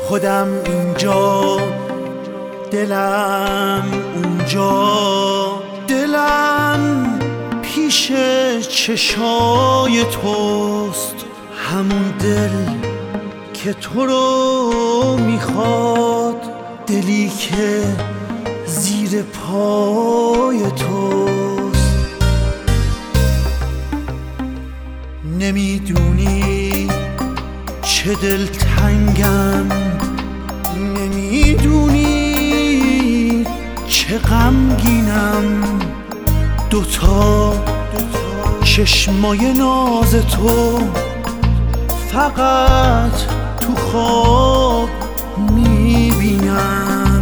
خودم اینجا، دلم اونجا، دلم پیش چشای توست، همون دل که تو رو میخواد، دلی که زیر پای توست. نمیدونی چه دلتنگم، نمیدونی چه غمگینم، دوتا چشمای ناز تو فقط تو خواب میبینم.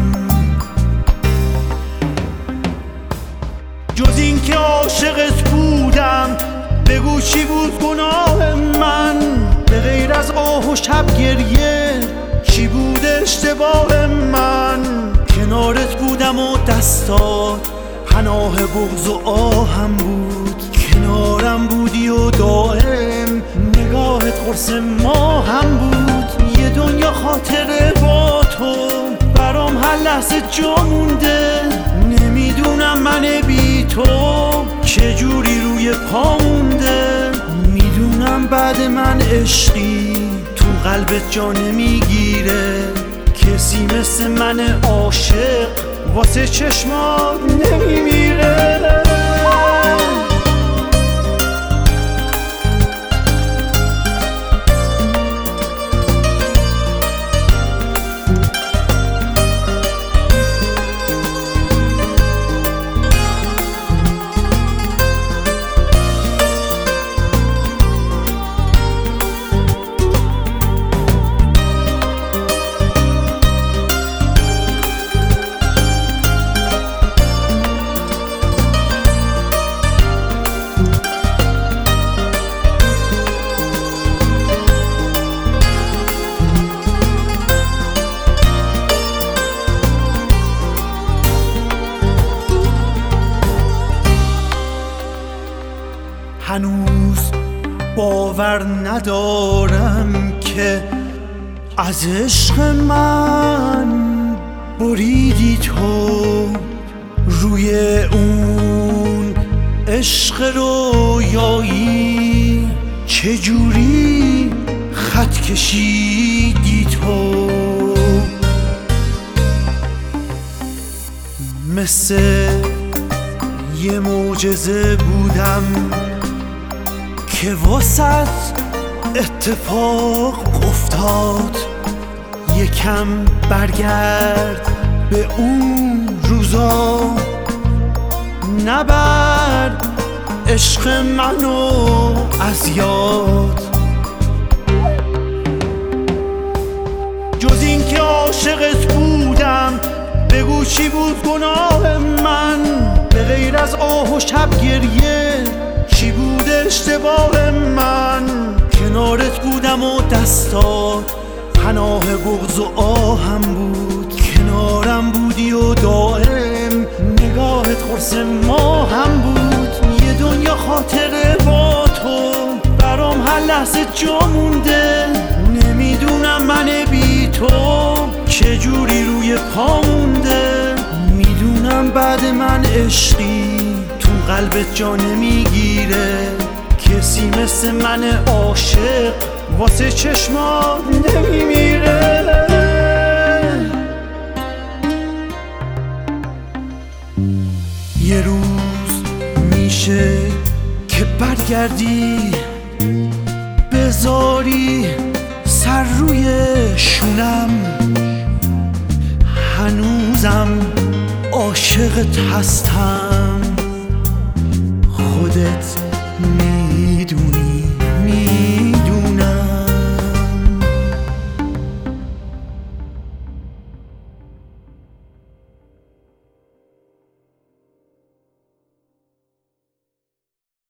جز این که عاشقت بودم، بگو چی بود گناه من؟ به غیر از آه و شب گریه چی بود اشتباه من؟ کنارت بودم و دستات پناه بغض و آهم بود، کنارم بودی و دائم نگاهت قرص ماهم بود. یه دنیا خاطره با تو برام هر لحظه جا مونده، نمیدونم من بی تو چجوری روی پا مونده. میدونم بعد من عشقی تو قلبت جا نمیگیره، کسی مثل من عاشق واسه چشمات نمیمیره. هنوز باور ندارم که از عشق من بریدی تو، روی اون عشق رویایی چجوری خط کشیدی تو. مثل یه معجزه بودم که واسط اتفاق افتاد، یکم برگرد به اون روزا، نبر عشق منو از یاد. جز این که عاشقت بودم، بگو چی بود گناه من؟ به غیر از آه و شب گریه چی بود اشتباه من؟ کنارت بودم و دستات پناه بغض و آهم بود، کنارم بودی و دائم نگاهت قرص ماهم بود. یه دنیا خاطره با تو برام هر لحظه جا مونده، نمیدونم من بی تو چجوری روی پا مونده. میدونم بعد من عشقی تو قلبت جا نمیگیره، کسی مثل من عاشق واسه چشمات نمیمیره. یه روز میشه که برگردی بذاری سر روی شونم، هنوزم عاشقت هستم، خودت